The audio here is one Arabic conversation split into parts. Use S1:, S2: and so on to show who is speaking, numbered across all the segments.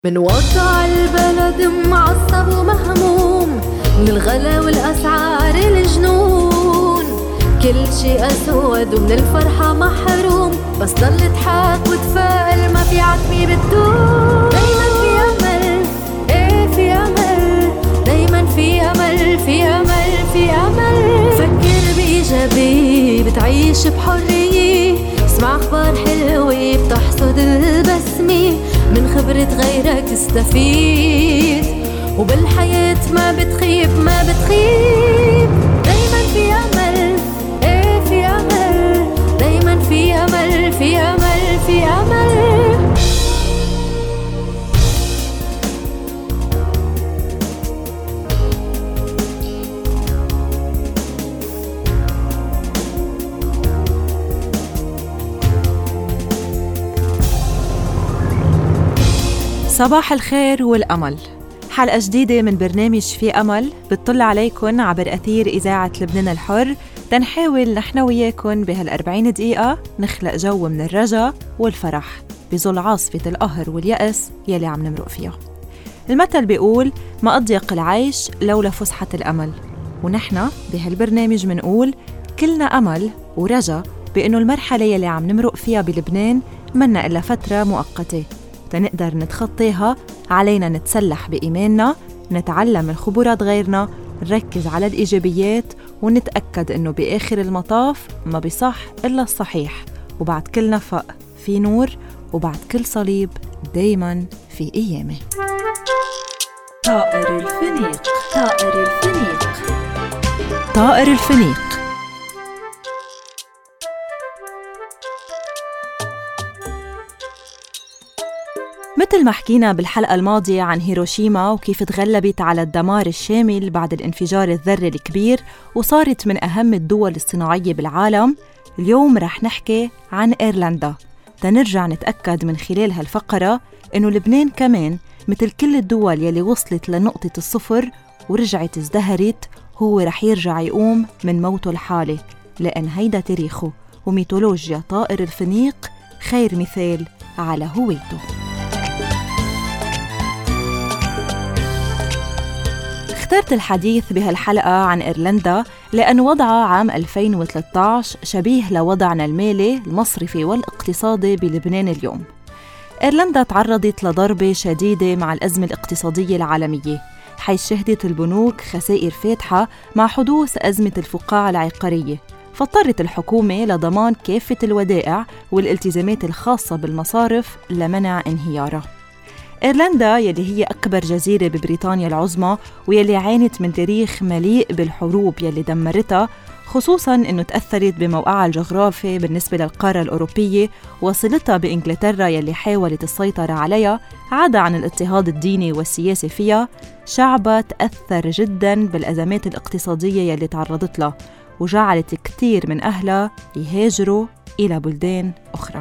S1: من وضع البلد معصب ومهموم، من الغلا والأسعار الجنون، كل شي أسود ومن الفرحة محروم، بس ضل تحاك وتفائل ما في عتمي بتدوم. دايما في أمل، ايه في أمل، دايما في أمل في أمل في أمل. فكر بإيجابي بتعيش بحرية، اسمع أخبار حلوة بتحصد البسمة، من خبرة غيرك تستفيد، وبالحياة ما بتخيب ما بتخيب. دايما في أمل، ايه في أمل، دايما في أمل في أمل في أمل.
S2: صباح الخير والأمل. حلقة جديدة من برنامج في أمل بتطلع عليكن عبر أثير إذاعة لبنان الحر، تنحاول نحن وياكن بهال40 دقيقة نخلق جو من الرجاء والفرح بظل عاصفة القهر واليأس يلي عم نمرق فيها. المثل بيقول ما أضيق العيش لولا فسحة الأمل، ونحن بهالبرنامج منقول كلنا أمل ورجاء بأنه المرحلة يلي عم نمرق فيها بلبنان منا إلا فترة مؤقتة، تنقدر نتخطيها. علينا نتسلح بإيماننا، نتعلم من خبرات غيرنا، نركز على الإيجابيات، ونتأكد إنه بآخر المطاف ما بيصح إلا الصحيح، وبعد كل نفق في نور، وبعد كل صليب دايماً في قيامة.
S1: طائر الفنيق، طائر الفنيق،
S2: طائر الفنيق. مثل ما حكينا بالحلقة الماضية عن هيروشيما وكيف تغلبت على الدمار الشامل بعد الانفجار الذري الكبير وصارت من أهم الدول الصناعية بالعالم، اليوم رح نحكي عن إيرلندا، تنرجع نتأكد من خلال هالفقرة إنه لبنان كمان مثل كل الدول يلي وصلت لنقطة الصفر ورجعت ازدهرت، هو رح يرجع يقوم من موته الحالي، لأن هيدا تاريخه وميثولوجيا طائر الفنيق خير مثال على هويته. اخترت الحديث بهالحلقة عن إيرلندا لأن وضعها عام 2013 شبيه لوضعنا المالي المصرفي والاقتصادي بلبنان اليوم. إيرلندا تعرضت لضربة شديدة مع الأزمة الاقتصادية العالمية، حيث شهدت البنوك خسائر فاتحة مع حدوث أزمة الفقاعة العقارية، فاضطرت الحكومة لضمان كافة الودائع والالتزامات الخاصة بالمصارف لمنع انهيارها. إيرلندا يلي هي أكبر جزيرة ببريطانيا العظمى ويلي عانت من تاريخ مليء بالحروب يلي دمرتها، خصوصاً أنه تأثرت بموقعها الجغرافي بالنسبة للقارة الأوروبية وصلتها بإنجلترا يلي حاولت السيطرة عليها، عدا عن الاضطهاد الديني والسياسي فيها. شعبها تأثر جداً بالأزمات الاقتصادية يلي تعرضت لها، وجعلت كتير من أهلها يهاجروا إلى بلدان أخرى.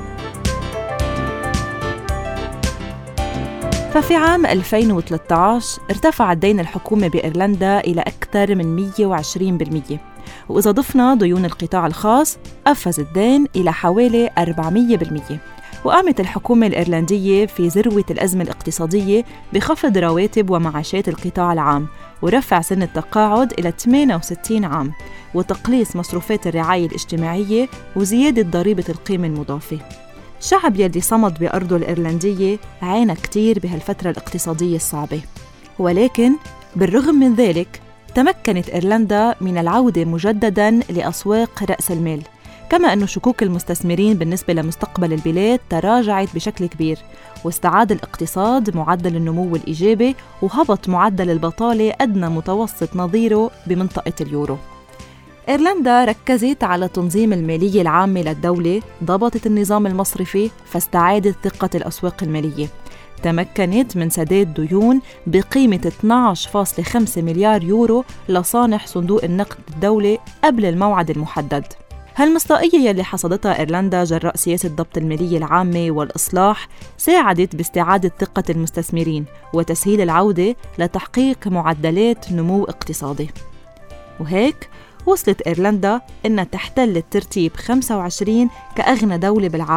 S2: ففي عام 2013 ارتفع الدين الحكومي بإيرلندا إلى أكثر من 120%، وإذا ضفنا ديون القطاع الخاص قفز الدين إلى حوالي 400%. وقامت الحكومة الإيرلندية في ذروة الأزمة الاقتصادية بخفض رواتب ومعاشات القطاع العام، ورفع سن التقاعد إلى 68 عام، وتقليص مصروفات الرعاية الاجتماعية، وزيادة ضريبة القيمة المضافة. الشعب يلي صمد بأرضه الإيرلندية عانى كتير بهالفترة الاقتصادية الصعبة، ولكن بالرغم من ذلك تمكنت إيرلندا من العودة مجدداً لأسواق رأس المال، كما أن شكوك المستثمرين بالنسبة لمستقبل البلاد تراجعت بشكل كبير، واستعاد الاقتصاد معدل النمو الإيجابي، وهبط معدل البطالة أدنى متوسط نظيره بمنطقة اليورو. إيرلندا ركزت على تنظيم المالية العامة للدولة، ضبطت النظام المصرفي، فاستعادت ثقة الأسواق المالية، تمكنت من سداد ديون بقيمة 12.5 مليار يورو لصانح صندوق النقد الدولي قبل الموعد المحدد. هالمصداقية يلي حصدتها إيرلندا جراء سياسة ضبط المالية العامة والإصلاح ساعدت باستعادة ثقة المستثمرين وتسهيل العودة لتحقيق معدلات نمو اقتصادي، وهيك وصلت إيرلندا إنها تحتل الترتيب 25 كأغنى دولة بالعالم،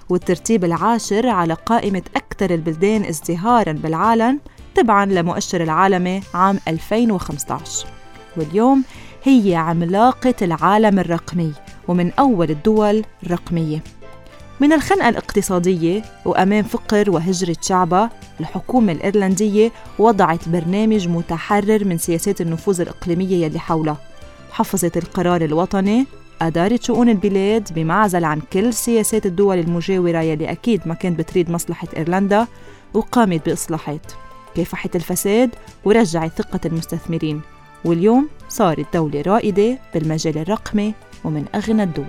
S2: والترتيب العاشر على قائمة أكثر البلدان ازدهاراً بالعالم تبعاً لمؤشر العالمي عام 2015. واليوم هي عملاقة العالم الرقمي ومن أول الدول الرقمية. من الخنقة الاقتصادية وأمام فقر وهجرة شعبها، الحكومة الإيرلندية وضعت برنامج متحرر من سياسات النفوذ الإقليمية يلي حولها، حفظت القرار الوطني، أدارت شؤون البلاد بمعزل عن كل سياسات الدول المجاورة يلي أكيد ما كانت بتريد مصلحة إيرلندا، وقامت بإصلاحات كافحت الفساد ورجعت ثقة المستثمرين، واليوم صارت دولة رائدة بالمجال الرقمي ومن أغنى الدول.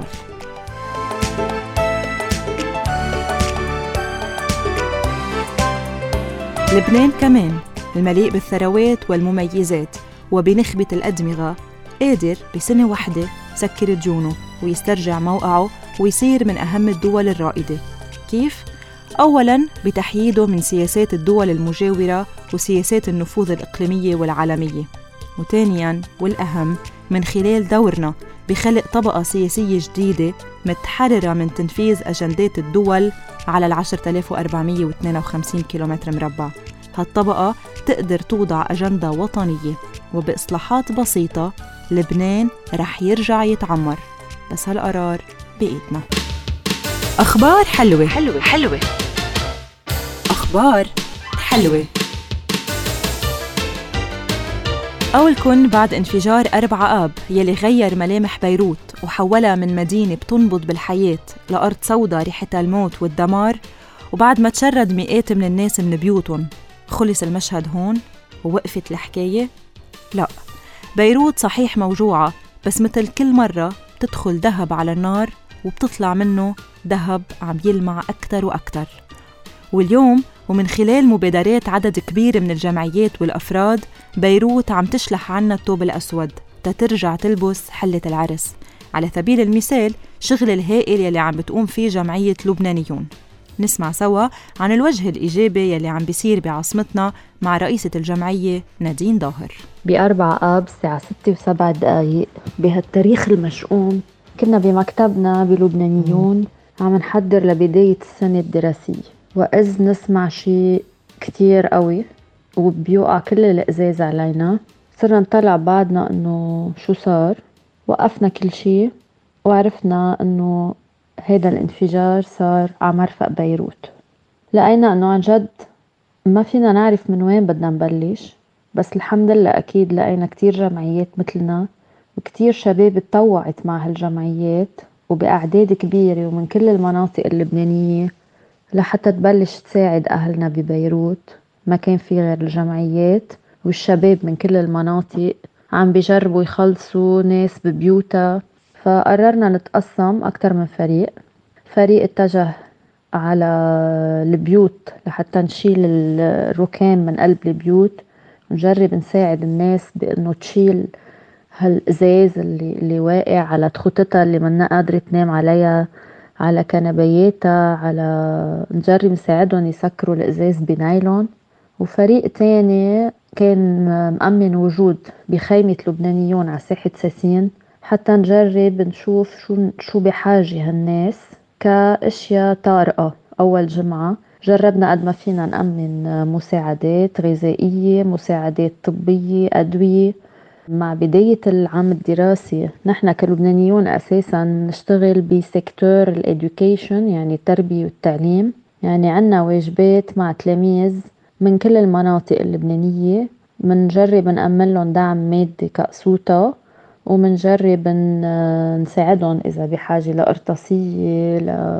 S2: لبنان كمان المليء بالثروات والمميزات وبنخبة الأدمغة قادر بسنة واحدة يسكر ديونه ويسترجع موقعه ويصير من أهم الدول الرائدة. كيف؟ أولاً بتحييده من سياسات الدول المجاورة وسياسات النفوذ الإقليمية والعالمية، وثانياً والأهم من خلال دورنا بخلق طبقة سياسية جديدة متحررة من تنفيذ أجندات الدول على 10,452 كيلومتر مربع. هالطبقة تقدر توضع أجندة وطنية، وبإصلاحات بسيطة لبنان رح يرجع يتعمر، بس هالقرار بإيدنا. أخبار حلوة حلوة حلوة، أخبار حلوة. أولكن بعد انفجار 4 آب يلي غير ملامح بيروت وحولها من مدينة بتنبض بالحياة لأرض سوداء ريحتها الموت والدمار، وبعد ما تشرد مئات من الناس من بيوتهم، خلص المشهد هون ووقفت الحكاية؟ لا، بيروت صحيح موجوعة، بس مثل كل مرة بتدخل دهب على النار وبتطلع منه دهب عم يلمع أكتر وأكتر. واليوم ومن خلال مبادرات عدد كبير من الجمعيات والأفراد، بيروت عم تشلح عنا الثوب الأسود تترجع تلبس حلة العرس. على سبيل المثال شغل الهائل يلي عم بتقوم فيه جمعية لبنانيون. نسمع سوا عن الوجه الإيجابي يلي عم بيصير بعاصمتنا مع رئيسة الجمعية نادين ظاهر.
S3: ب4 آب الساعة 6:07 بهالتاريخ المشؤوم كنا بمكتبنا بلبنانيون عم نحضر لبداية السنة الدراسية، وإذ نسمع شيء كتير قوي وبيوقع كل الإزاز علينا. صرنا نطلع بعضنا إنه شو صار، وقفنا كل شيء وعرفنا إنه هذا الانفجار صار على مرفق بيروت. لقينا إنه عن جد ما فينا نعرف من وين بدنا نبلش، بس الحمد لله أكيد لقينا كتير جمعيات مثلنا وكتير شباب اتطوعت مع هالجمعيات وبأعداد كبيرة ومن كل المناطق اللبنانية لحتى تبلش تساعد أهلنا ببيروت. ما كان في غير الجمعيات والشباب من كل المناطق عم بيجربوا يخلصوا ناس ببيوتها، فقررنا نتقسم أكتر من فريق اتجه على البيوت لحتى نشيل الركام من قلب البيوت، نجرب نساعد الناس بأنه تشيل هالإزاز اللي واقع على تخوتتها اللي منا قادرة تنام عليها، على كنبياتها، على نجرب نساعدهم يسكروا الإزاز بنايلون. وفريق تاني كان مأمن وجود بخيمة لبنانيون على ساحة ساسين حتى نجرب نشوف شو بحاجة هالناس كأشياء طارئة. أول جمعة جربنا قد ما فينا نأمن مساعدات غذائية، مساعدات طبية، أدوية. مع بداية العام الدراسي نحن كلبنانيون أساساً نشتغل بسيكتور الإدوكيشن، يعني التربية والتعليم، يعني عنا واجبات مع تلاميذ من كل المناطق اللبنانية. منجرب نأمن لهم دعم مادي كقسوطة، ومنجرب نساعدهم إذا بحاجة لقرطاسية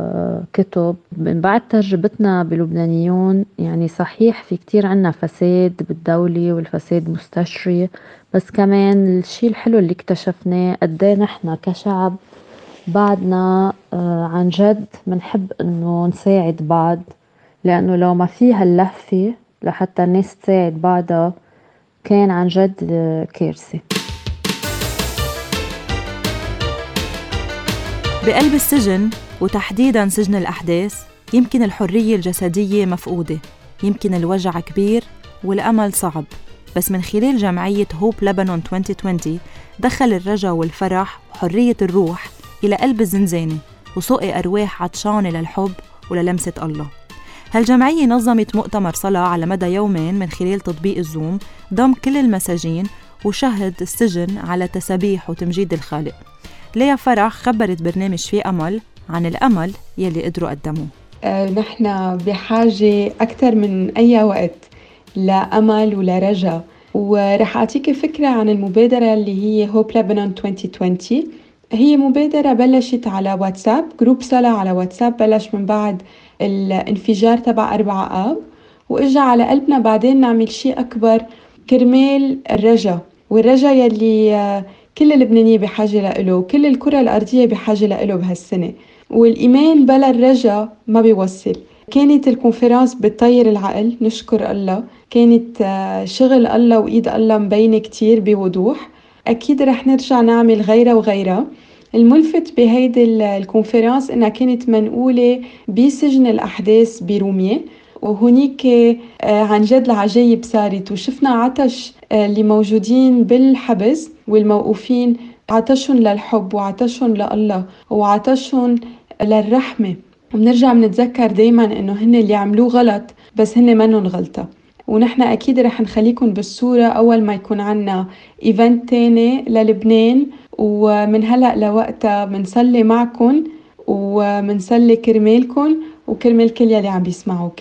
S3: لكتب. من بعد تجربتنا بلبنانيون يعني صحيح في كتير عنا فساد بالدولة والفساد مستشري، بس كمان الشيء الحلو اللي اكتشفناه قديه نحن كشعب بعدنا عن جد منحب انه نساعد بعض، لانه لو ما فيها اللهفة لحتى الناس تساعد بعضها كان عن جد كارثة.
S2: بقلب السجن وتحديداً سجن الأحداث يمكن الحرية الجسدية مفقودة، يمكن الوجع كبير والأمل صعب، بس من خلال جمعية هوب لبنان 2020 دخل الرجا والفرح وحرية الروح إلى قلب الزنزانة وسقي أرواح عطشانة للحب وللمسة الله. هالجمعية نظمت مؤتمر صلاة على مدى يومين من خلال تطبيق الزوم ضم كل المساجين وشهد السجن على تسابيح وتمجيد الخالق. ليا فرح خبرت برنامج في أمل عن الأمل يلي قدروا قدموه.
S4: نحن بحاجة أكثر من أي وقت لأمل ولرجاء، ورح أعطيك فكرة عن المبادرة اللي هي Hope Lebanon 2020. هي مبادرة بلشت على واتساب، جروب صلاة على واتساب بلش من بعد الانفجار تبع 4 آب، وإجا على قلبنا بعدين نعمل شيء أكبر كرمال الرجاء، والرجاء يلي كل اللبنانية بحاجة له وكل الكرة الأرضية بحاجة له بهالسنة. والإيمان بلا الرجاء ما بيوصل. كانت الكونفرانس بتطير العقل، نشكر الله. كانت شغل الله وإيد الله مبينة كتير بوضوح. أكيد رح نرجع نعمل غيرها وغيرها. الملفت بهيدي الكونفرانس إنها كانت منقولة بسجن الأحداث برومية، وهنيك عن جد العجايب صارت، وشفنا عطش اللي موجودين بالحبس والموقوفين، عطشهم للحب وعطشهم لله وعطشهم للرحمة. وبنرجع بنتذكر دايما إنه هن اللي عملوه غلط بس هن منهم غلطة. ونحن أكيد رح نخليكم بالصورة أول ما يكون عنا إيفنت تاني للبنان، ومن هلأ لوقتها منصلي معكم ومنصلي كرمالكم وكرمال كل يلي عم بيسمعوك.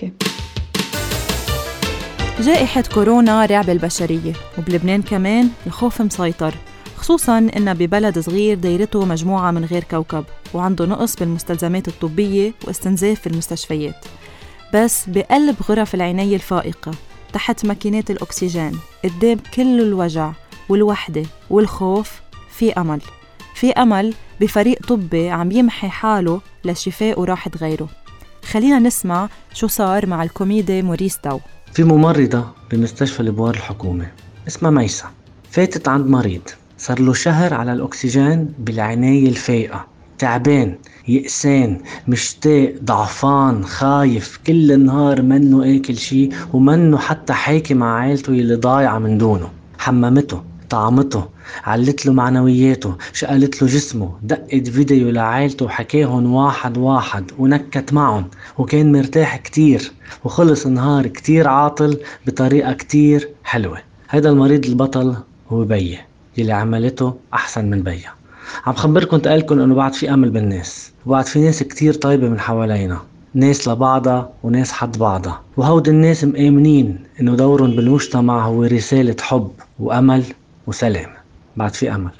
S2: جائحة كورونا رعب البشرية، وبلبنان كمان الخوف مسيطر، خصوصاً إنه ببلد صغير دايرته مجموعة من غير كوكب وعنده نقص بالمستلزمات الطبية واستنزاف في المستشفيات. بس بقلب غرف العناية الفائقة تحت ماكينات الأكسجين قدام كل الوجع والوحدة والخوف في أمل. في أمل بفريق طبي عم يمحي حاله لشفاء وراحة غيره. خلينا نسمع شو صار مع الكوميدي موريس تاو.
S5: في ممرضة بمستشفى البوار الحكومة اسمها ميسا، فاتت عند مريض صار له شهر على الأكسجين بالعناية الفائقة، تعبان يئسان مشتاق ضعفان خايف كل النهار، منه آكل شي ومنه حتى حاكي مع عائلته اللي ضايعة من دونه. حممته، طعمته، علت له معنوياته، شقلت له جسمه، دقت فيديو لعائلته وحكاهم واحد واحد ونكت معهم، وكان مرتاح كتير وخلص نهار كتير عاطل بطريقة كتير حلوة. هذا المريض البطل هو بيه اللي عملته أحسن من بيه. عم خبركم تقلكم أنه بعد في أمل بالناس، وبعد في ناس كتير طيبة من حوالينا، ناس لبعضها وناس حد بعضها، وهود الناس مآمنين أنه دورهم بالمجتمع هو رسالة حب وأمل وسلام. بعد في أمل.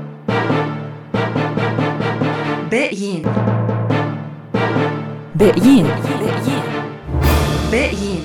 S6: باقيين
S2: باقيين
S6: باقيين.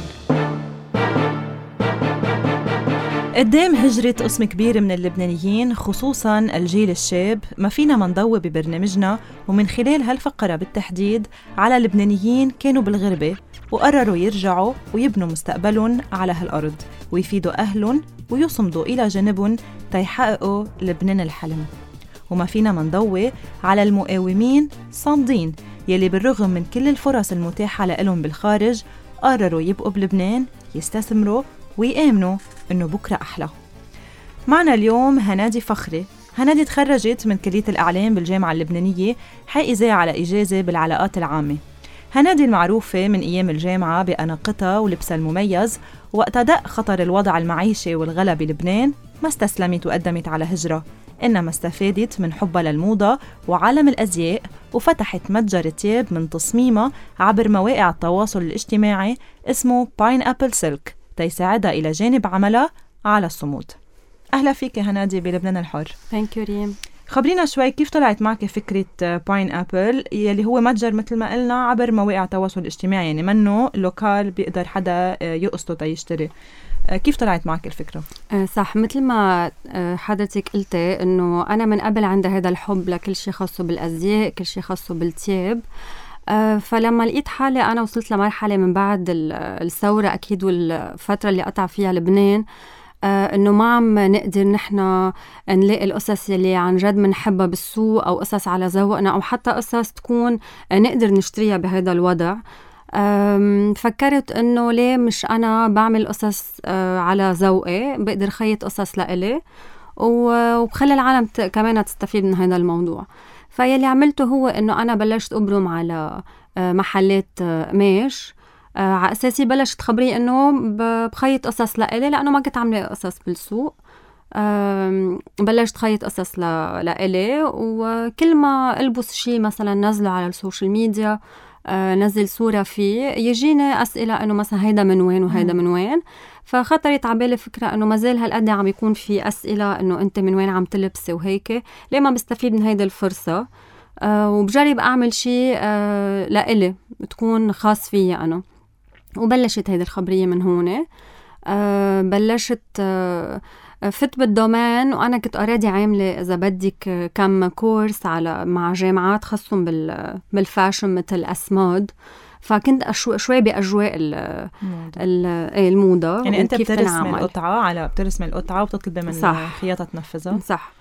S2: قدام هجرة قسم كبير من اللبنانيين خصوصاً الجيل الشاب، ما فينا منضوي ببرنامجنا ومن خلال هالفقرة بالتحديد على لبنانيين كانوا بالغربة وقرروا يرجعوا ويبنوا مستقبلهم على هالأرض ويفيدوا أهلهم ويصمدوا إلى جانبهم تيحققوا لبنان الحلم. وما فينا منضوي على المقاومين صامدين يلي بالرغم من كل الفرص المتاحة لهم بالخارج قرروا يبقوا بلبنان يستثمروا ويآمنوا إنه بكرة أحلى. معنا اليوم هنادي فخري. هنادي تخرجت من كلية الإعلام بالجامعة اللبنانية، حائزة على إجازة بالعلاقات العامة. هنادي المعروفة من أيام الجامعة بأناقتها ولبسها المميز، وقت دق خطر الوضع المعيشي والغلا بلبنان ما استسلمت وقدمت على هجرة، إنما استفادت من حبها للموضة وعالم الأزياء وفتحت متجر تياب من تصميمها عبر مواقع التواصل الاجتماعي اسمه Pineapple Silk تيساعدها إلى جانب عملها على الصمود. أهلا فيك هنادي بلبنان الحر.
S7: ثانك يو ريم.
S2: خبرينا شوي كيف طلعت معك فكرة Pineapple يلي هو متجر مثل ما قلنا عبر مواقع التواصل الاجتماعي، يعني منه لوكال بيقدر حدا يقصده تيشتري. كيف طلعت معك الفكرة؟
S7: صح، مثل ما حضرتك قلتي إنه أنا من قبل عندي هذا الحب لكل شيء خاصه بالأزياء، كل شيء خاصه بالتياب. فلما لقيت حالي أنا وصلت لمرحلة من بعد الثورة أكيد والفترة اللي قطع فيها لبنان، إنه ما عم نقدر نحن نلاقي القصص اللي عن جد منحبها بالسوق أو قصص على ذوقنا أو حتى قصص تكون نقدر نشتريها بهذا الوضع. فكرت إنه ليه مش أنا بعمل قصص على ذوقي، بقدر خيط قصص لإلي وبخلي العالم كمان تستفيد من هذا الموضوع. فيلي عملته هو إنه أنا بلشت أبرم على محلات قماش. على أساسي بلشت تخبري إنه بخيط قصص لإلي لأنه ما كنت عاملة قصص بالسوق. بلشت خيط قصص لإلي، وكل ما ألبس شي مثلا نزله على السوشيال ميديا، نزل صورة فيه، يجيني أسئلة إنه مثلا هيدا من وين وهيدا من وين. فخطرت عبالي فكرة إنه مازال هالقد عم يكون في أسئلة إنه أنت من وين عم تلبسي وهيك، ليه ما بستفيد من هيدا الفرصة وبجرب أعمل شي لإلي تكون خاص فيي أنا. وبلشت هيدا الخبرية من هون. بلشت فت بالدومين، وأنا كنت أريدي عاملة إذا بدك كم كورس مع جامعات خصهم بالفاشن مثل أسماد. فكنت شوي بأجواء الموضة.
S2: يعني أنت بترسمي القطعة وبتطلبي من خياطة تنفذها.
S7: صح.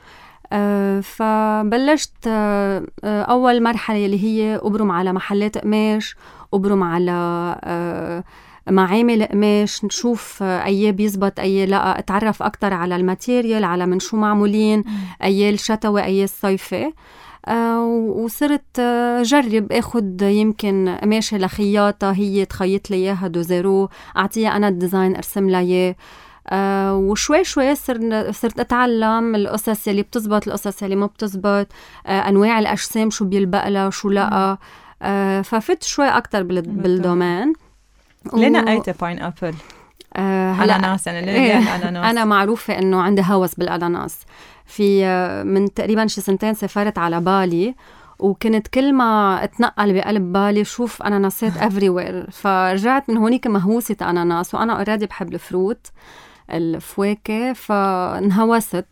S7: فبلشت أول مرحلة اللي هي أبرم على محلات قماش، أبرم على معامل قماش، نشوف أي بيزبط أي لا، أتعرف أكتر على الماتيريال، على من شو معمولين، أي الشتوي أي الصيفي. وصرت جرب أخد يمكن قماشة لخياطة هي تخيط لي إياها دوزيرو، أعطيها أنا الديزاين أرسم لها إياه. وشوي شوي صرت أتعلم القصص اللي بتزبط، القصص اللي ما بتزبط، أنواع الأجسام شو بيلبق لها شو لأ. ففت شوي أكتر بالدومين.
S2: ليه نقيتي باينابل؟ أناناس.
S7: أنا معروفة إنه عندي هوس بالأناناس. في من تقريبا شي 2 سنين سافرت على بالي، وكنت كل ما اتنقل بقلب بالي شوف أناناسات everywhere. فرجعت من هونيك مهووسة أناناس، وأنا أوريدي بحب الفروت الفواكه، فانهوست.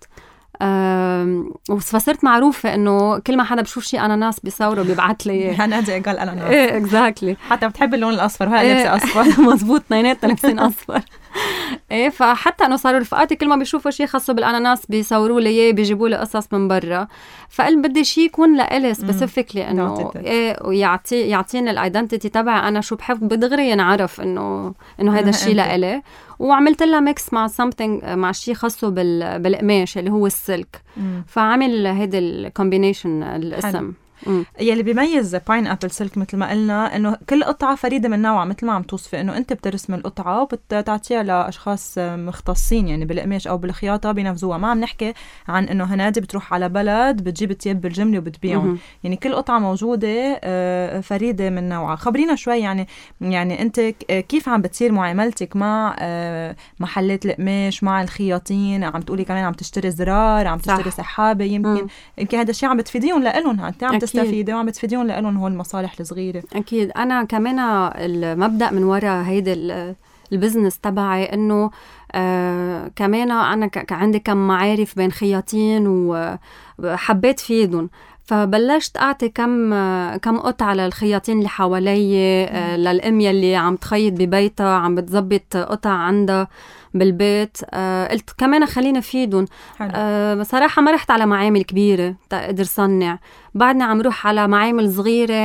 S7: وصرت معروفة إنه كل ما حدا بشوف شي أناناس بيصوره بيبعت لي
S2: هنادي قال أناناس.
S7: إيه exactly.
S2: حتى بتحب اللون الأصفر، وهي لابسة أصفر.
S7: مزبوط، اثنيناتنا لابسين أصفر. إيه، فحتى إنه صاروا رفقاتي كل ما بيشوفوا شي خاصه بالأناناس بيصوروا لي إياه، بيجيبوا لي قصص من برا. فقلت بدي شي يكون لإلي سبيسيفيكلي، إنه إيه، ويعطيني الأيدنتيتي تبعي أنا شو بحب، بدغري نعرف إنه هذا الشي لإلي. وعملت لها ميكس مع something، مع شي خاصه بالقماش اللي هو السلك. فعمل هيدا الكومبينيشن الاسم.
S2: يلي بيميز باينابل سلك مثل ما قلنا انه كل قطعه فريده من نوعها، مثل ما عم توصفي انه انت بترسم القطعه وبتعطيها لاشخاص مختصين يعني بالقماش او بالخياطه بينفذوها. ما عم نحكي عن انه هنادي بتروح على بلد بتجيب التياب بالجمله وبتبيعهم. يعني كل قطعه موجوده فريده من نوعها. خبرينا شوي يعني انت كيف عم بتصير معاملتك مع محلات القماش، مع الخياطين؟ عم تقولي كمان عم تشتري زرار، عم تشتري سحابه، يمكن هذا الشيء عم بتفيديهم لهم، انت عم تستفيدي وعم تفيديون لهم هول المصالح الصغيرة.
S7: أكيد. أنا كمان المبدأ من وراء هيدا البزنس تبعي إنه كمان أنا عندي كم معارف بين خياطين وحبيت فيدهم، فبلشت أعطي كم قطعة للخياطين اللي حوالي، للأم يلي عم تخيط ببيتها عم بتزبط قطع عندها بالبيت. قلت كمان خلينا فيدهم. بصراحة ما رحت على معامل كبيرة تقدر صنع، بعدنا عم روح على معامل صغيرة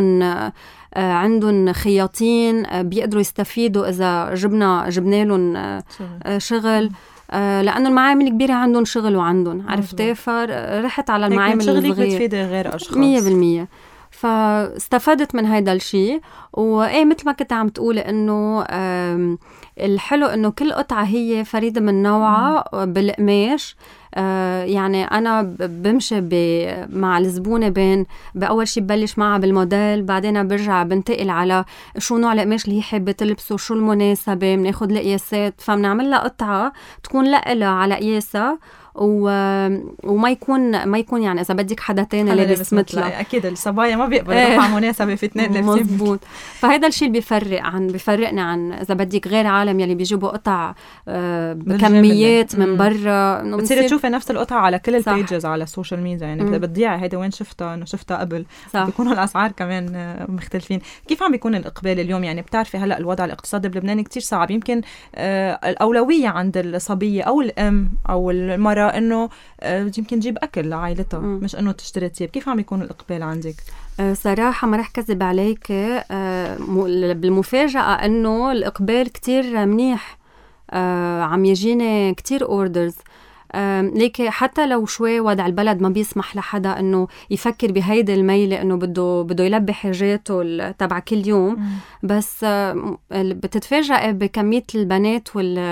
S7: عندهم خياطين بيقدروا يستفيدوا إذا جبنا لهم شغل. لأنه المعامل الكبيرة عندهم شغل وعندهم عرفتي، فرحت على المعامل الصغيرة.
S2: شغلك بتفيدي غير أشخاص
S7: 100%. فاستفدت من هيدا الشيء. وإيه مثل ما كنت عم تقولي إنه الحلو إنه كل قطعة هي فريدة من نوعها بالقماش. يعني أنا بمشي مع الزبونة بأول شيء ببلش معها بالموديل، بعدين برجع بنتقل على شو نوع القماش اللي هي حابة تلبسه، شو المناسبة، بناخد القياسات، فبنعمل لها قطعة تكون لها على قياسها وما يكون يعني إذا بدك حدا تاني لابس مثلها.
S2: أكيد الصبايا ما بيقبلوا يروحوا مناسبة في 2 لابسين.
S7: مزبوط. فهذا الشيء اللي بيفرقنا عن إذا بدك غير عالم يلي بيجيبوا قطع بكميات من برا.
S2: بتصير تشوفي نفس القطعة على كل البيجز على السوشيال ميديا، يعني بتضيعي هيدا وين شفتها، إنه شفتها قبل. بيكونوا الأسعار كمان مختلفين. كيف عم بيكون الإقبال اليوم؟ يعني بتعرفي هلأ الوضع الاقتصادي بلبنان كتير صعب، يمكن الأولوية عند الصبية أو الأم أو المرأة إنه يمكن تجيب أكل لعائلتها، مش إنه تشتري تياب. كيف عم يكون الإقبال عندك؟
S7: صراحة ما رح كذب عليك، بالمفاجأة إنه الإقبال كتير منيح. عم يجيني كتير أوردرز. ليك حتى لو شوي وضع البلد ما بيسمح لحدا انه يفكر بهيدي الميلة انه بده يلبي حاجاته تبع كل يوم، بس بتتفاجئ بكمية البنات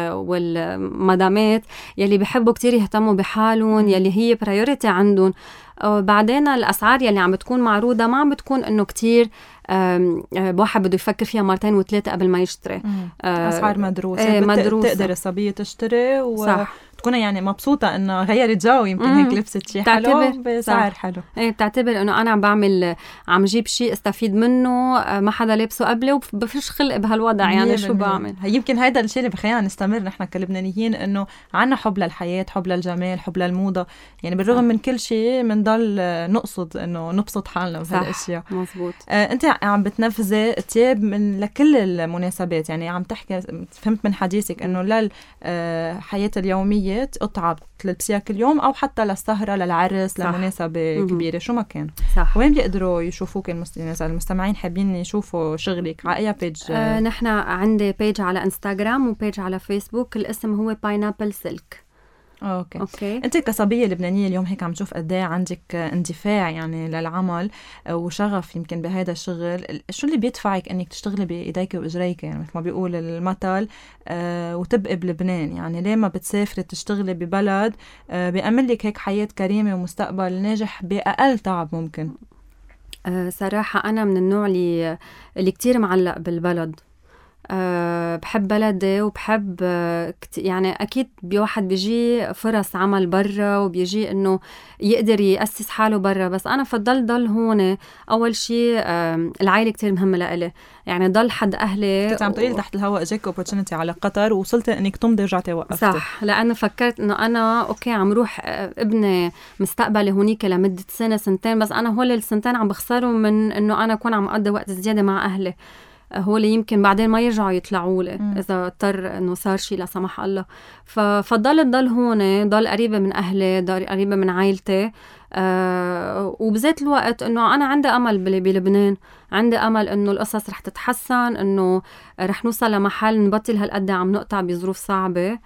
S7: والمدامات يلي بيحبوا كتير يهتموا بحالهم، يلي هي برايورتي عندهم. بعدين الأسعار يلي عم بتكون معروضة ما عم بتكون إنه كتير واحد بده يفكر فيها مرتين وثلاثة قبل ما يشتري.
S2: أسعار مدروسة، مدروسة. تقدر الصبية تشتري تكون يعني مبسوطة إنه غيرت جو، يمكن هيك لبست شيء حلو بسعر حلو.
S7: بتعتبر إنه أنا عم جيب شيء استفيد منه، ما حدا لابسه قبلي وبفش خلق بهالوضع، يعني شو بعمل.
S2: يمكن هيدا الشيء اللي بخلينا نستمر نحن كلبنانيين، إنه عنا حب للحياة، حب للجمال، حب للموضة. يعني بالرغم من كل شيء منضل نقصد إنه نبسط حالنا بهالأشياء.
S7: مظبوط.
S2: أنت عم بتنفذي تياب من لكل المناسبات، يعني عم تحكي، فهمت من حديثك إنه للحياة اليومية قطعة تلبسيها كل يوم، أو حتى للسهرة، للعرس، لمناسبة كبيرة، شو ما كان.
S7: صح.
S2: وين بيقدروا يشوفوك المستمعين حابين يشوفوا شغلك؟ على أي بيج؟
S7: نحن عندي بيج على انستغرام وبيج على فيسبوك، الاسم هو باينابل سلك.
S2: أوكي. أنت كصبية لبنانية اليوم هيك عم تشوف قد ايه عندك اندفاع يعني للعمل وشغف يمكن بهذا الشغل. شو اللي بيدفعك انك تشتغلي بايديك واجريك، يعني مثل ما بيقول المثل، وتبقي بلبنان؟ يعني ليه ما بتسافري تشتغلي ببلد بيأمن لك هيك حياة كريمة ومستقبل ناجح بأقل تعب ممكن؟
S7: صراحة أنا من النوع اللي كتير معلق بالبلد. بحب بلدي وبحب يعني أكيد بواحد بيجي فرص عمل برا وبيجي إنه يقدر يأسس حاله برا، بس أنا فضل ضل هون. أول شيء العائلة كتير مهمة لإلي، يعني ضل حد أهلي.
S2: كنت عم تقولي تحت الهواء اجاك اوبورتونيتي على قطر ووصلت إنك تمضي رجعتي وقفتي.
S7: صح، لأنه فكرت إنه أنا أوكي عم روح ابني مستقبلي هونيك لمدة سنة سنتين، بس أنا هول السنتين عم بخسرهم من إنه أنا أكون عم أقضي وقت زيادة مع أهلي، هو اللي يمكن بعدين ما يرجعوا يطلعوا لي إذا اضطر إنه صار شيء لا سمح الله. ففضلت ضل هون، ضل قريبة من أهلي، ضل قريبة من عائلتي. وبذات الوقت إنه أنا عندي أمل بلبنان، عندي أمل إنه القصص رح تتحسن، إنه رح نوصل لمحل نبطل هالقد عم نقطع بظروف صعبة.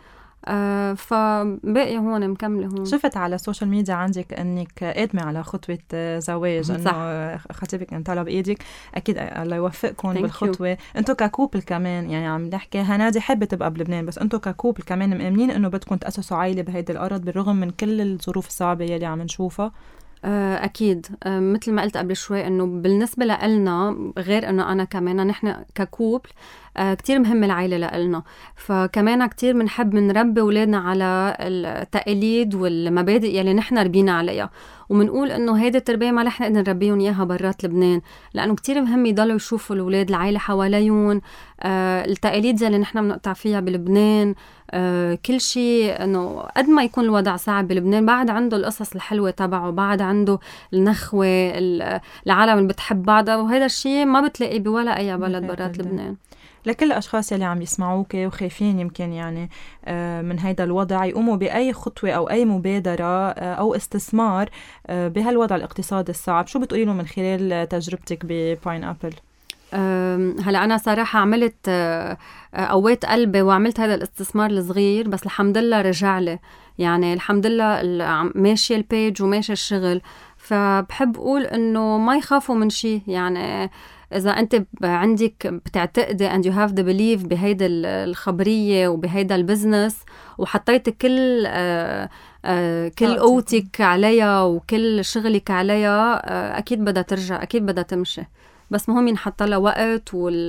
S7: فباقي هون مكملة هون.
S2: شفت على السوشيال ميديا عندك انك قادمة على خطوة زواج، انه خطيبك ان طلب ايدك، اكيد الله يوفقكم بالخطوة. انتو ككوبل كمان، يعني عم نحكي هنادي حابة تبقى بلبنان، بس انتو ككوبل كمان مؤمنين انه بدكم تأسسوا عائلة بهيدي الارض بالرغم من كل الظروف الصعبة يلي عم نشوفها؟
S7: أكيد. مثل ما قلت قبل شوي إنه بالنسبة لنا، غير إنه أنا كمان نحن ككوبل كتير مهم العائلة لنا، فكمان كتير منحب منربي أولادنا على التقاليد والمبادئ يلي نحن ربينا عليها، ومنقول إنه هيدا التربية ما رح نقدر نربيهم إياها برات لبنان، لأنه كتير مهم يضلوا يشوفوا الأولاد العائلة حواليهم، التقاليد يلي نحن بنقطع فيها بلبنان. كل شيء إنه قد ما يكون الوضع صعب بلبنان، بعد عنده القصص الحلوة تبعه، بعد عنده النخوة، العالم اللي بتحب بعضها، وهذا الشيء ما بتلاقيه بولا أي بلد برات لبنان.
S2: لكل الأشخاص يلي عم يسمعوك وخايفين يمكن يعني من هيدا الوضع يقوموا بأي خطوة أو أي مبادرة أو استثمار بهالوضع الاقتصادي الصعب، شو بتقولي له من خلال تجربتك بباينابل؟
S7: هلا أنا صراحة عملت قويت قلبي وعملت هذا الاستثمار الصغير، بس الحمد لله رجع لي، يعني الحمد لله ماشي البيج وماشي الشغل. فبحب أقول إنه ما يخافوا من شيء، يعني إذا أنت عندك بتعتقدي and you have the belief بهيدا الخبرية وبهيدا البزنس، وحطيت كل قوتك عليها وكل شغلك عليها، أكيد بدها ترجع، أكيد بدها تمشي، بس مهم ينحط لها وقت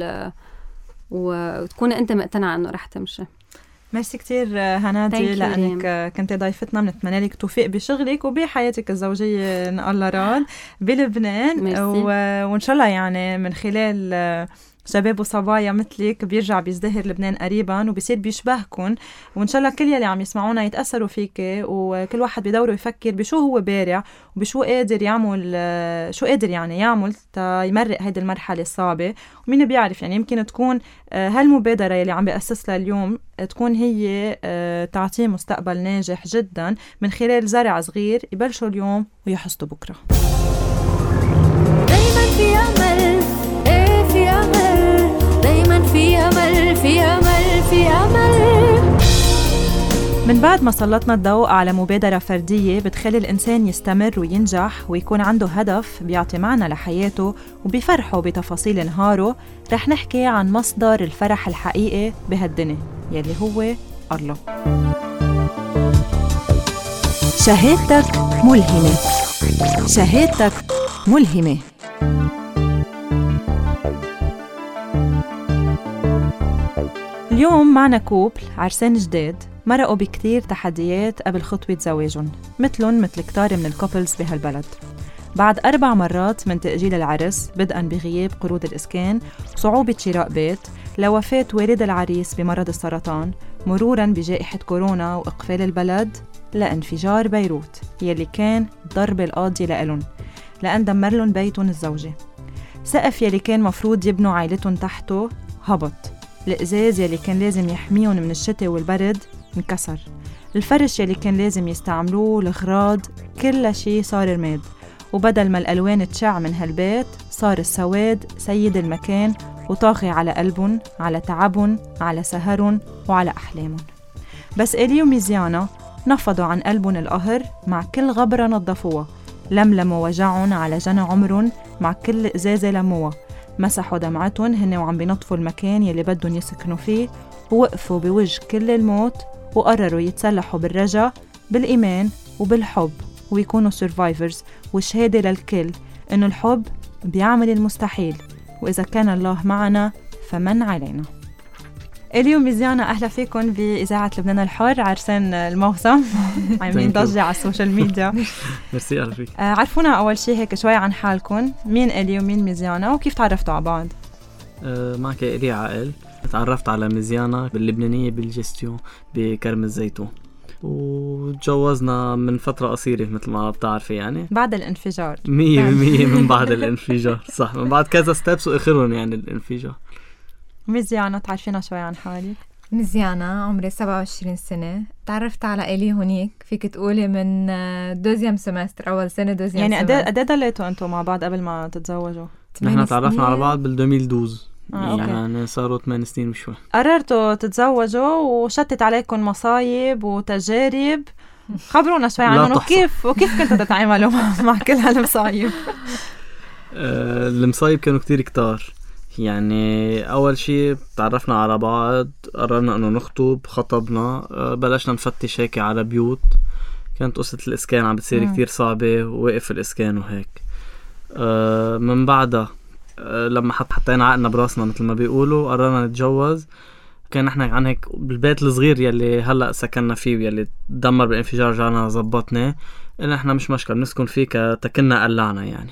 S7: وتكون أنت مقتنع أنه رح تمشي.
S2: ميرسي كتير هنادي لأنك كنت ضيفتنا، بنتمنى لك توفيق بشغلك وبحياتك الزوجية إن الله راد بلبنان، وإن شاء الله يعني من خلال شباب وصبايا مثلك بيرجع بيزدهر لبنان قريبا وبيصير بيشبهكن، وإن شاء الله كل يلي عم يسمعونا يتأثروا فيك، وكل واحد بدوره يفكر بشو هو بارع وبشو قادر يعمل، شو قادر يعني يعمل تا يمرق هيدي المرحلة الصعبة. ومين بيعرف يعني يمكن تكون هالمبادرة يلي عم بأسس لها اليوم تكون هي تعطيه مستقبل ناجح جدا من خلال زرع صغير يبلشوا اليوم ويحصدوا بكرة.
S1: دايما في أمل، في أمل، دايما في أمل، في أمل، في أمل.
S2: من بعد ما سلطنا الضوء على مبادرة فردية بتخلي الإنسان يستمر وينجح ويكون عنده هدف بيعطي معنى لحياته وبيفرحه بتفاصيل نهاره، رح نحكي عن مصدر الفرح الحقيقي بهالدنيا يلي هو الله. شهادتك ملهمة. شهادتك ملهمة. اليوم معنا كوبل عرسان جداد مرقوا بكتير تحديات قبل خطوة زواجهم، مثلهم مثل كتار من الكوبلز بهالبلد. بعد 4 مرات من تأجيل العرس، بدءاً بغياب قروض الإسكان، صعوبة شراء بيت، لوفاة والد العريس بمرض السرطان، مروراً بجائحة كورونا وإقفال البلد، لانفجار بيروت يلي كان ضرب القاضي لإلن لأن دمرلن بيتهم الزوجي. سقف يلي كان مفروض يبنوا عائلتهم تحته هبط. الإزاز يلي كان لازم يحميهم من الشتاء والبرد انكسر. الفرش يلي كان لازم يستعملوه الأغراض كل شيء صار رماد، وبدل ما الألوان تشع من هالبيت صار السواد سيد المكان وطاغي على قلبهم، على تعبهم، على سهرهم وعلى أحلامهم. بس إلي وميزيانا نفضوا عن قلبهم القهر مع كل غبرة نظفوها، لملموا وجعهم على جنى عمرهم مع كل إزازة لموها، مسحوا دمعتهم هن وعم بنطفوا المكان يلي بدهم يسكنوا فيه، ووقفوا بوجه كل الموت وقرروا يتسلحوا بالرجاء بالإيمان وبالحب ويكونوا سيرفايفرز، وشهادة للكل إنه الحب بيعمل المستحيل، وإذا كان الله معنا فمن علينا. إلي وميزيانا أهلا فيكم بإذاعة لبنان الحر عرسان الموسم. عاملين ضجة على السوشيال ميديا.
S8: ميرسي أهلا فيك.
S2: عرفونا أول شيء هيك شوي عن حالكم، مين إلي ومين ميزيانا وكيف تعرفتوا على بعض؟
S8: معك إلي عائل. تعرفت على ميزيانا باللبنانية بالجستيون بكرم الزيتون، وتجوزنا من فترة قصيرة مثل ما بتعرفي يعني
S2: بعد الانفجار
S8: 100% من بعد الانفجار. صح، من بعد كذا ستيبس وآخرهم يعني الانفجار.
S2: ميزيانا تعرفينا شوي عن حالك؟
S9: ميزيانا عمري 27 سنة. تعرفت على إلي هونيك فيك تقولي من دوزيام سمستر، أول سنة دوزيام
S2: يعني
S9: سمستر.
S2: قد ضليتوا أنتوا مع بعض قبل ما تتزوجوا؟
S8: نحن تعرفنا على بعض بال2012
S2: أوكي.
S8: يعني صاروا 8 سنين وشوي.
S2: قررتوا تتزوجوا وشتت عليكم مصايب وتجارب، خبرونا شوي عنهم وكيف كنتوا تتعاملوا مع كل هالمصايب؟
S8: المصايب كانوا كتار. يعني أول شيء تعرفنا على بعض، قررنا أنه نخطب، خطبنا، بلشنا نفتش هيك على بيوت. كانت قصة الإسكان عم بتصير كتير صعبة، ووقف الإسكان وهيك. من بعدها لما حطينا عقلنا براسنا مثل ما بيقولوا قررنا نتجوز. كان نحن عن هيك بالبيت الصغير يلي هلأ سكننا فيه يلي تدمر بالانفجار، جانا زبطنا إن احنا مش مشكلة نسكن فيه كتكنا قلعنا يعني.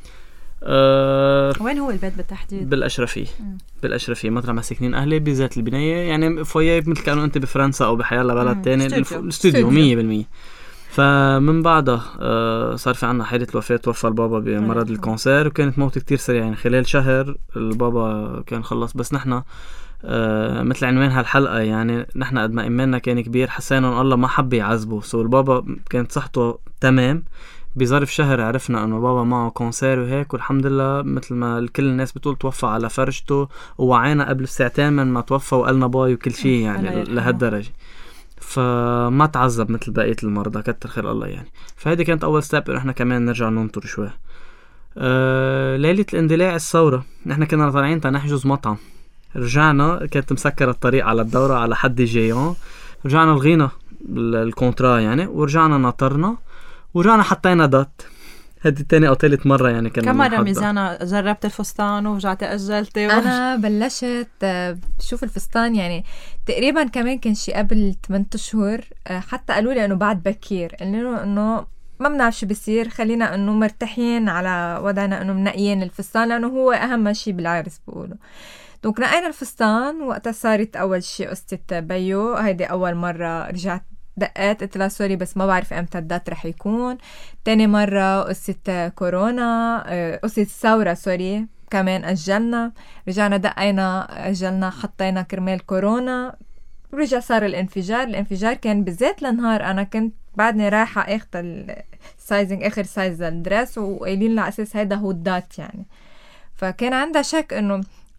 S2: وين هو البيت بالتحديد؟
S8: بالأشرفية مطرح ما ساكنين أهلي بذات البناية، يعني فوية مثل كانوا أنت بفرنسا أو بحيالله بلد تاني. الاستوديو 100%. فمن بعدها صار في عنا حالة وفاة، توفى البابا بمرض الكانسير، وكانت موت كتير سريعة يعني خلال شهر البابا كان خلص. بس نحنا مثل عنوان هالحلقة يعني نحن قد ما إيماننا كان كبير حسينا أن الله ما حب يعذبه. البابا كانت صحته تمام، بظرف شهر عرفنا أنه بابا معه كانسير وهيك، والحمد لله مثل ما كل الناس بتقول توفى على فرشته، ووعينا قبل ساعتين من ما توفى وقالنا باي وكل شيء يعني لهالدرجة. فما تعذب مثل بقية المرضى، كتر خير الله يعني. فهذه كانت أول ستيب إنه إحنا كمان نرجع ننطر شوي. ليلة الاندلاع الثورة نحن كنا طالعين تنحجز مطعم، رجعنا كانت مسكرة الطريق على الدورة على حد جيان، رجعنا لغينا الكونترا يعني، ورجعنا نطرنا ورجعنا حطينا دات. هذه تاني أو ثالث مرة يعني كنا.
S2: كم مرة ميزانا جربت الفستان ورجعت أجلتي؟
S9: أنا بلشت شوف الفستان يعني تقريبا كمان كان شي قبل 8 أشهر. حتى قالوا لي إنه بعد بكير، إنه ما بنعرف شو بيصير، خلينا إنه مرتاحين على وضعنا، إنه منقيين الفستان لأنه هو أهم شي بالعرس بقولوا. دونك نقينا الفستان، وقتها صارت أول شي قصة بيو. هيدي أول مرة رجعت دقات قلت لها سوري بس ما بعرف امتى الدات رح يكون. تاني مرة قصة كورونا، قصة الثورة سوري كمان أجلنا، رجعنا دقينا أجلنا حطينا كرمال كورونا، ورجع صار الانفجار كان بالذات لنهار أنا كنت بعدني رايحة اخذ السايزنج آخر سايز الدرس، وقايلين لها أساس هيدا هو الدات يعني. فكان عندها شك إنه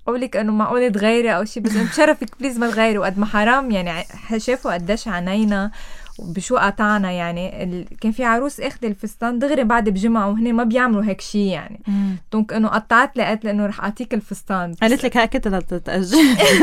S9: قولك انه معقولة تغيري او شيء، بس بشرفك بليز ما تغيري. وقد ما حرام يعني شافوا قديش عنينا وبشو قطعنا يعني. كان في عروس اخذ الفستان دغري بعد بجمعة وهن ما بيعملوا هيك شيء يعني. دونك انه قطعت لي قالت لي انه رح اعطيك الفستان،
S2: قالت لك هيك تتأجل.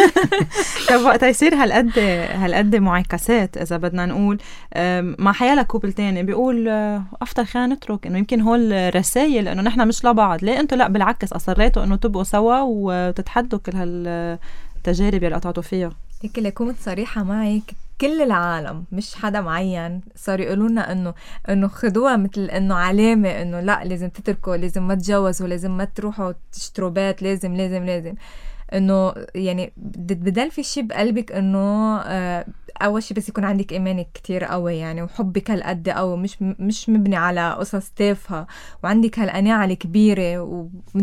S2: طب وقت يصير هالقد معاكسات اذا بدنا نقول مع حيالك كوبل تاني بيقول افضل خلينا نترك، انه يمكن هول رسائل انه نحن مش لبعض، ليه انتوا لا بالعكس اصريتوا انه تبقوا سوا وتتحدوا كل هالتجارب اللي قطعتوا فيها.
S9: هيك اللي كنت صريحة معي، كل العالم مش حدا معين صار يقولوا لنا انه خدوها مثل انه علامه انه لا لازم تتركوا، لازم ما تتجوزوا، لازم ما تروحوا تشتروا بيت، لازم لازم لازم انه يعني بدل في شيء بقلبك انه اول شيء بس يكون عندك ايمانك كتير قوي يعني، وحبك هالقد قوي مش مبني على قصص تافهه، وعندك هالقناعه الكبيره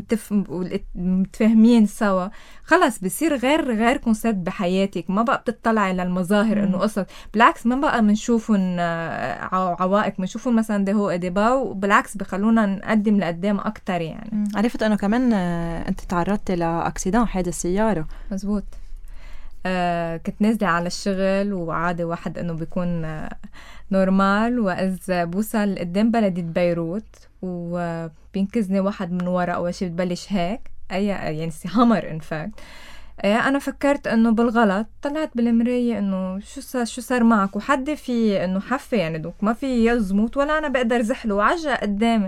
S9: ومتفاهمين سوا، خلص بصير غير كونسبت بحياتك. ما بقى بتطلعي للمظاهر انه قصص، بالعكس ما بقى منشوفهم عوائق، منشوفهم مثلا ده هو ديبا، وبالعكس بخلونا نقدم لقدام اكتر يعني.
S2: عرفت انه كمان انت تعرضت لاكسيدان، حادث سياره.
S9: مزبوط. كنت نازلة على الشغل وعادي واحد انه بيكون نورمال، وإذ بوصل قدام بلدية بيروت وبينكزني واحد من ورا، اول شيء بتبلش هيك يعني همر انفاكت. انا فكرت انه بالغلط، طلعت بالمراية انه شو صار معك، وحد في انه حفة يعني دوك ما في يزموت ولا انا بقدر زحله، وعجق قدامي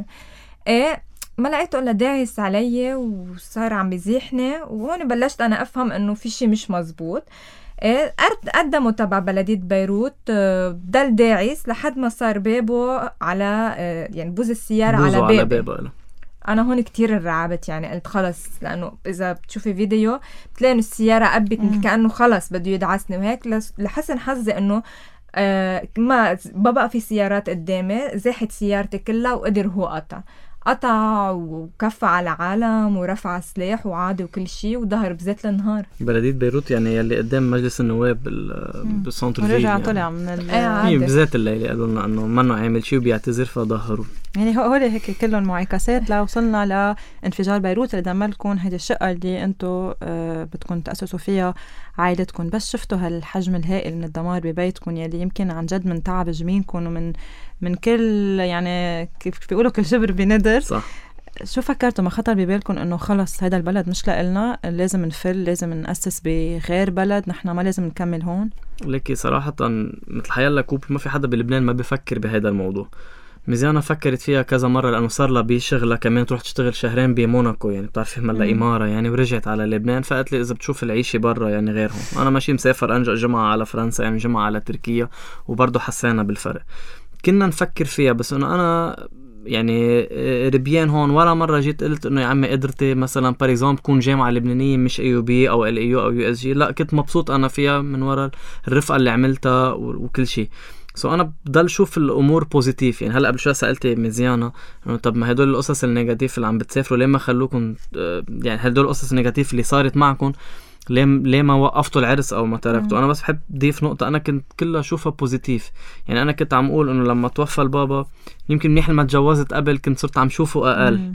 S9: ما لقيته إلا داعس علي وصار عم بيزيحني، وهون بلشت أنا أفهم إنه في شيء مش مزبوط. قدموا تبع بلدية بيروت، ضل داعس لحد ما صار بابه على يعني بوز السيارة على بابه. أنا هون كتير رعبت يعني، قلت خلص، لأنه إذا بتشوفي فيديو بتلاقي إنه السيارة قبت كأنه خلص بده يدعسني، وهيك لحسن حظي إنه ما بقى في سيارات قدامي، زاحت سيارتي كلها وقدر هو قطع وكف على عالم ورفع سلاح وعادي وكل شيء، وظهر بزيت النهار.
S8: بلدية بيروت يعني يلي قدام مجلس النواب بالسنتر فيل
S2: ورجع
S8: يعني.
S2: طلع من
S8: بزيت الليلة قالوا لنا انه منه عامل شيء وبيعتذر فظهروا.
S2: يعني هول هيك كلهم معاكسات لوصلنا لانفجار بيروت اللي دمركم. هيدي الشقة اللي انتو بدكم تأسسوا فيها عائلتكم، بس شفتوا هالحجم الهائل من الدمار ببيتكم يلي يمكن عن جد من تعب جميلكم ومن كل يعني كيف بيقولوا كل شبر بندر.
S8: صح.
S2: شو فكرتوا ما خطر ببالكم انه خلص هذا البلد مش لإلنا، لازم نفل، لازم نأسس بغير بلد، نحن ما لازم نكمل هون؟
S8: لكن صراحة مثل حيالله كوب ما في حدا بلبنان ما بيفكر بهذا الموضوع. ميزانا فكرت فيها كذا مرة، لأنه صار لها بشغلها كمان تروح تشتغل شهرين بموناكو يعني، بتعرفي ملا إمارة يعني، ورجعت على لبنان. فقلت لي إذا بتشوف العيشة برا يعني غيرهم، أنا ماشي مسافر أنجأ جمعة على فرنسا يعني، جمعة على تركيا، وبرضو حسينا بالفرق. كنا نفكر فيها، بس إنه أنا يعني ربيان هون ولا مرة جيت قلت إنه يا عمي قدرتي مثلا باريزام تكون جامعة لبنانية مش AUB أو LAU أو USG، لا كنت مبسوط أنا فيها من وراء الرفقة اللي عملتها وكل شيء. أنا بضل شوف الأمور بوزيتيف يعني. هلأ قبل شوي سألتي مزيانة إنه طب ما هدول القصص النيجاتيف اللي عم بتسافروا ليه ما خلوكم يعني، هدول القصص النيجاتيف اللي صارت معكم ليه ما وقفتوا العرس او ما تركتوا؟ انا بس بحب ضيف نقطه، انا كنت كلها اشوفها بوزيتيف يعني. انا كنت عم اقول انه لما توفى البابا يمكن منيح ما تجوزت قبل، كنت صرت عم شوفه اقل.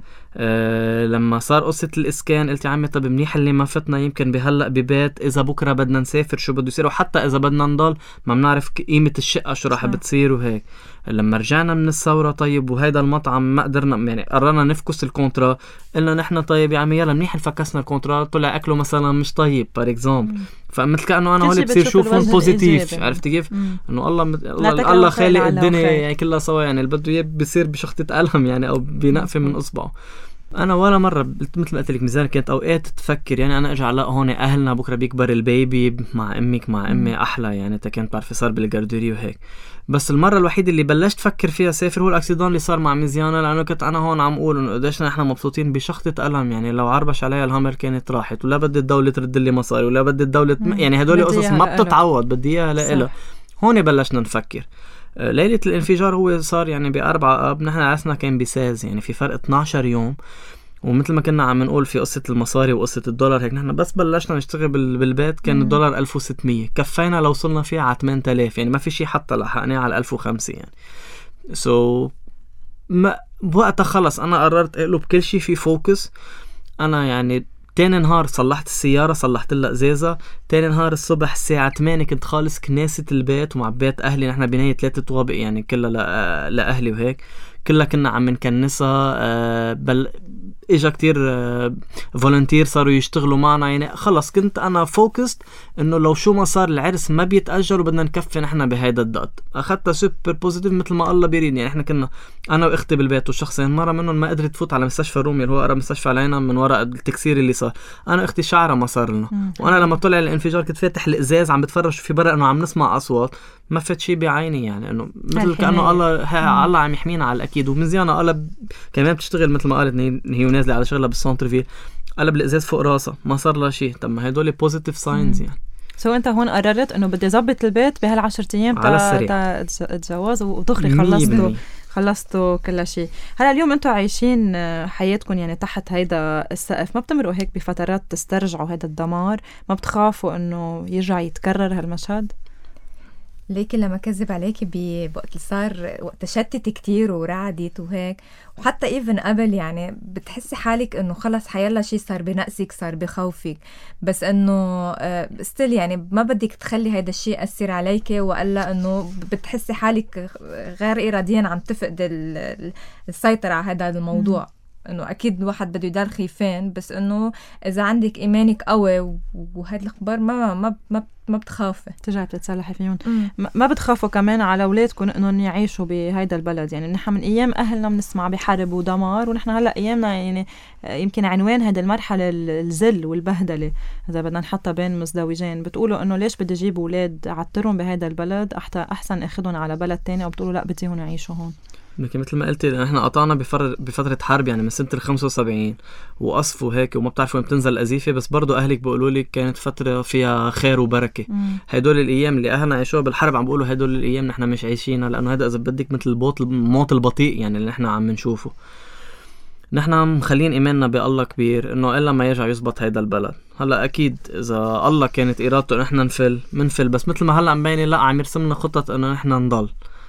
S8: لما صار قصه الاسكان قلت يا عمي طب منيح اللي ما فتنا، يمكن بهلا ببيت اذا بكره بدنا نسافر شو بده يصير، وحتى اذا بدنا نضل ما بنعرف قيمه الشقه شو راح بتصير وهيك. لما رجعنا من الثوره طيب وهيدا المطعم ما قدرنا يعني، قررنا نفكس الكونترا، قلنا نحن طيب يا عمي يلا منيح نفكسنا الكونترا، طلع اكله مثلا مش طيب بار اكزامبل. فمثل كأنه انا هولي بصير شوفهم بوزيتيف، عرفت كيف؟ انه الله خالق الدنيا يعني كلها سوا يعني، اللي بده اياه بيصير بشخطة قلم يعني او بنقفه من اصبعه. انا ولا مره مثل ما قلت لك ميزان كانت اوقات تفكر يعني انا اجي على هون اهلنا بكره بيكبر البيبي مع امك مع امي احلى يعني، انت كنت بعرفي صار بالجاردوري وهيك. بس المره الوحيده اللي بلشت افكر فيها سافر هو الاكسيدون اللي صار مع ميزيانه، لانه كنت انا هون عم اقول انه قديش نحن مبسوطين بشخطة قلم يعني. لو عربش عليها الهامر كانت راحت، ولا بدي الدوله ترد لي مصاري، ولا بدي الدوله يعني هدول قصص ما بتتعوض، بدي اياها لإلها. هون بلشنا نفكر. ليلة الانفجار هو صار يعني ب4 آب، نحن عرسنا كان بساز يعني، في فرق 12 يوم. ومثل ما كنا عم نقول في قصة المصاري وقصة الدولار هيك، نحن بس بلشنا نشتغل بالبيت كان الدولار 1600، كفينا لو وصلنا فيه على 8000 يعني، ما في شيء حتى لحقناه على 1005 يعني. ما بوقتها خلص أنا قررت أقلب كل شيء في فوكس. أنا يعني تاني نهار صلحت السيارة، صلحت لها ازازة. تاني نهار الصبح الساعة 8 كنت خالص كناسة البيت ومعبيت اهلي. نحن بناية 3 طوابق يعني كلها لأهلي وهيك، كلها كنا عم نكنسها. بل اجا كتير فولنتير صاروا يشتغلوا معنا. يعني خلص كنت انا فوكست انه لو شو ما صار العرس ما بيتأجل وبدنا نكفي نحن بهيدا الضغط. اخذتها سوبر بوزيتيف مثل ما الله بيريد. يعني احنا كنا انا واختي بالبيت وشخصين، مرة منهم ما قدرت تفوت على مستشفى رومي اللي هو اقرب مستشفى علينا من وراء التكسير اللي صار. انا اختي شعرها ما صار لنا، وانا لما طلع الانفجار كنت فاتح الازاز عم بتفرج في برا انه عم نسمع اصوات، ما فات شي بعيني. يعني انه مثل كانه الله عم يحمينا على الاكيد. ومزيانه الله كمان بتشتغل مثل ما قالت هي ونازله على شغلها بالسنترفيل، قلب الازاز فوق راسها ما صار لها شيء. طب ما هدول بوزيتيف ساينز يعني.
S2: سو انت هون قررت انه بدي ظبط البيت بهال10 ايام تاع الجواز ودغري خلصتوا كل شيء. هلا اليوم انتوا عايشين حياتكم يعني تحت هيدا السقف، ما بتمرقوا هيك بفترات تسترجعوا هيدا الدمار؟ ما بتخافوا انه يرجع يتكرر هالمشهد؟
S9: ليكي لما كذب عليكي بوقت صار وقت شتت كتير ورعدت وهيك، وحتى ايفن قبل يعني بتحسي حالك انه خلص حيلا شي صار بنقصك، صار بخوفك، بس انه ستيل يعني ما بدك تخلي هيدا الشيء يأثر عليكي، وإلا انه بتحسي حالك غير اراديا عم تفقد السيطرة على هذا الموضوع. انه اكيد الواحد بده يضل خيفان، بس انه اذا عندك ايمانك قوي وهاد الاخبار ما بتخافي
S2: ترجعي بتتصلحي فيهم. ما بتخافوا كمان على اولادكم انهم يعيشوا بهيدا البلد؟ يعني نحن من ايام اهلنا بنسمع بحرب ودمار، ونحن هلا ايامنا يعني يمكن عنوان هذه المرحله الذل والبهدله اذا بدنا نحطها بين مزدوجين. بتقولوا انه ليش بدي اجيب اولاد اعترهم بهيدا البلد احسن اخذهم على بلد تاني، او بتقولوا لا بديهم يعيشوا هون؟
S8: مثل ما قلت نحن قطعنا بفترة حرب يعني من سنة 75 وقصف وهيك، وما بتعرفوا وين بتنزل القذيفة، بس برضو أهلك بيقولوا لي كانت فترة فيها خير وبركة. هدول الأيام اللي أهلنا عايشوها بالحرب عم بيقولوا هدول الأيام نحن مش عايشينها، لأنه هذا إذا بدك مثل الموت البطيء يعني اللي نحن عم نشوفه. نحن مخلين إيماننا بالله كبير إنه إلا ما يرجع يزبط هيدا البلد. هلا أكيد إذا الله كانت إرادته نحن منفل، بس مثل ما هلا عم بيني لا عم يرسمنا خطط إنه نحن نضل،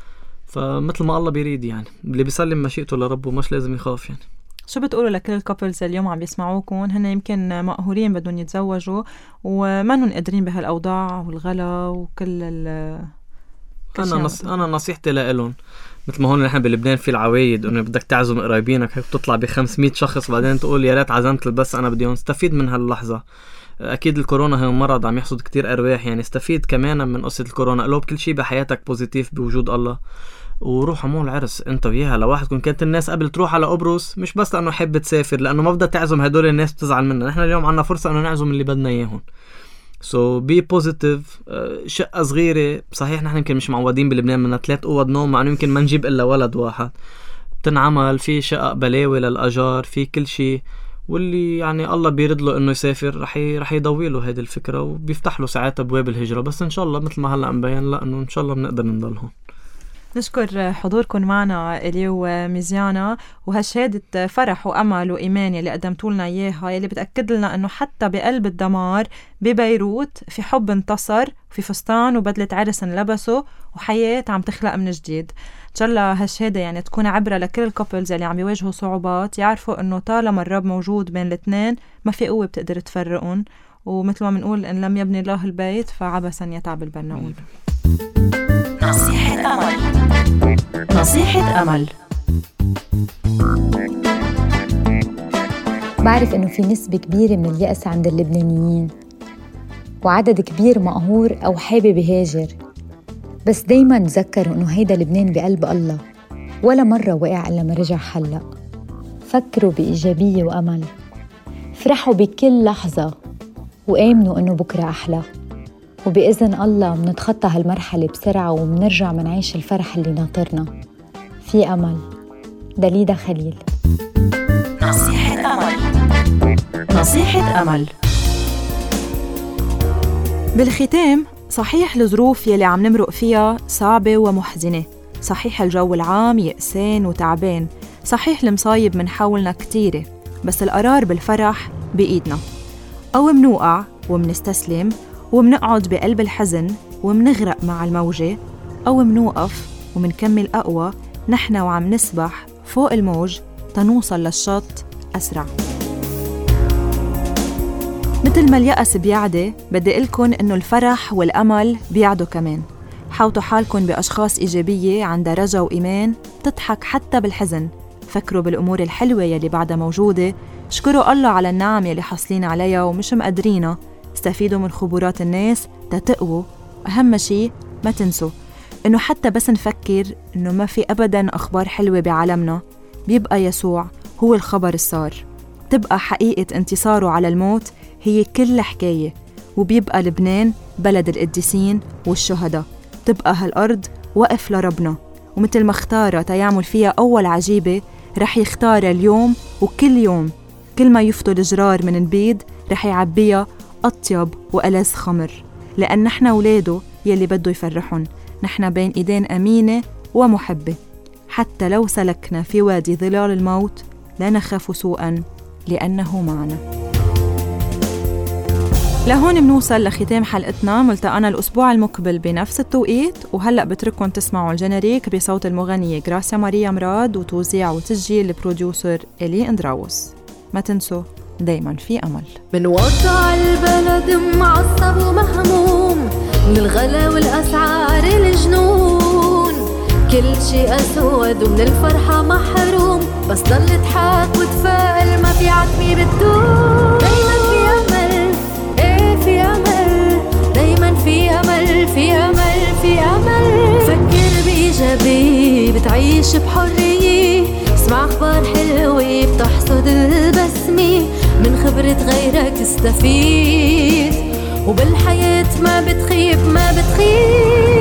S8: فمثل ما الله بيريد يعني. اللي بيسلم مشيئته لربه مش لازم يخاف يعني.
S2: شو بتقولوا لكل الكابلز اليوم عم بيسمعوكم هن يمكن مقهورين بدهم يتزوجوا وما نون قادرين بهالأوضاع والغلا وكل
S8: أنا نصيحتي لإلهم مثل ما هون نحن بلبنان في العوايد انه بدك تعزم قرايبينك هيك بتطلع ب500 شخص بعدين تقول يا ريت عزمت بس انا بدي استفيد من هاللحظه. اكيد الكورونا هي مرض عم يحصد كتير ارواح يعني، استفيد كمان من قصه الكورونا. قلوب كل شيء بحياتك بوزيتيف بوجود الله، وروح عمول العرس انت وياها لواحدكم. كانت الناس قبل تروح على قبرص مش بس لانه حب تسافر، لانه ما بدها تعزم هدول الناس بتزعل مننا. نحن اليوم عنا فرصه انه نعزم اللي بدنا اياهم. So be positive. شقة صغيرة صحيح نحن يمكن مش معودين بلبنان من 3 أوض نوم، مع أنه يمكن ما نجيب إلا ولد واحد. بتنعمل في شقق بلاوي للأجار، في كل شيء، واللي يعني الله بيرد له إنه يسافر رح يضوي له هذه الفكرة وبيفتح له ساعات أبواب الهجرة. بس إن شاء الله مثل ما هلأ مبين لأنه إن شاء الله بنقدر نضل هون.
S2: نشكر حضوركم معنا إلي وميزيانا، وهالشهادة فرح وأمل وإيمان اللي قدمتوا لنا إياها، يلي بتأكد لنا أنه حتى بقلب الدمار ببيروت في حب انتصر، في فستان وبدلة عرس انلبسوا، وحياة عم تخلق من جديد. إن شاء الله هالشهادة يعني تكون عبرة لكل الكوبلز اللي عم يواجهوا صعوبات، يعرفوا أنه طالما الرب موجود بين الاثنين ما في قوة بتقدر تفرقون، ومثل ما منقول إن لم يبني الله البيت فعبثا يتعب البناؤون.
S6: نصيحة أمل. نصيحة أمل.
S10: بعرف إنه في نسبة كبيرة من اليأس عند اللبنانيين، وعدد كبير مقهور أو حابب يهاجر، بس دايماً تذكروا إنه هيدا لبنان بقلب الله، ولا مرة وقع إلا ما رجع حلق. فكروا بإيجابية وأمل، فرحوا بكل لحظة، وآمنوا إنه بكرة أحلى، وبإذن الله منتخطى هالمرحلة بسرعة ومنرجع منعيش الفرح اللي ناطرنا. في أمل. دليدا خليل.
S6: نصيحة أمل. نصيحة أمل.
S2: بالختام، صحيح الظروف يلي عم نمرق فيها صعبة ومحزنة، صحيح الجو العام يأسان وتعبان، صحيح المصايب من حولنا كتيرة، بس القرار بالفرح بإيدنا. أو منوقع ومنستسلم ومنقعد بقلب الحزن ومنغرق مع الموجة، أو منوقف ومنكمل أقوى نحن وعم نسبح فوق الموج تنوصل للشط أسرع. مثل ما اليأس بيعدي، بدي قلكن إنه الفرح والأمل بيعدوا كمان. حاوطوا حالكن بأشخاص إيجابية عندها رجا وإيمان، تضحك حتى بالحزن. فكروا بالأمور الحلوة يلي بعدها موجودة، شكروا الله على النعم يلي حاصلين عليها ومش مقدرينها. استفيدوا من خبرات الناس تتقووا. أهم شي ما تنسوا إنه حتى بس نفكر إنه ما في أبداً أخبار حلوة بعالمنا، بيبقى يسوع هو الخبر السار. تبقى حقيقة انتصاره على الموت هي كل حكاية، وبيبقى لبنان بلد القديسين والشهداء. تبقى هالأرض وقف لربنا، ومثل ما اختارها تيعمل فيها أول عجيبة، رح يختار اليوم وكل يوم. كل ما يفضل جرار من البيد رح يعبيها أطيب وألذ خمر، لأن نحن ولاده يلي بده يفرحن. نحن بين إيدين أمينة ومحبة، حتى لو سلكنا في وادي ظلال الموت لا نخاف سوءا لأنه معنا. لهون منوصل لختام حلقتنا. ملتقانا الأسبوع المقبل بنفس التوقيت، وهلأ بترككم تسمعوا الجنريك بصوت المغنية غراسيا ماريا مراد، وتوزيع وتسجيل البروديوسر إلي اندراوس. ما تنسوا دايما في أمل.
S1: من وضع البلد معصب ومهموم، من الغلا والأسعار الجنون، كل شي أسود ومن الفرحة محروم، بس ضل تحاك وتفائل ما في عتمي بتدوم. دايما في أمل، ايه في أمل، دايما في أمل، في أمل، في أمل. فكر بإيجابي بتعيش بحرية، اسمع أخبار حلوة بتحصد البسمة، من خبرة غيرك استفيد، وبالحياة ما بتخيب ما بتخيب.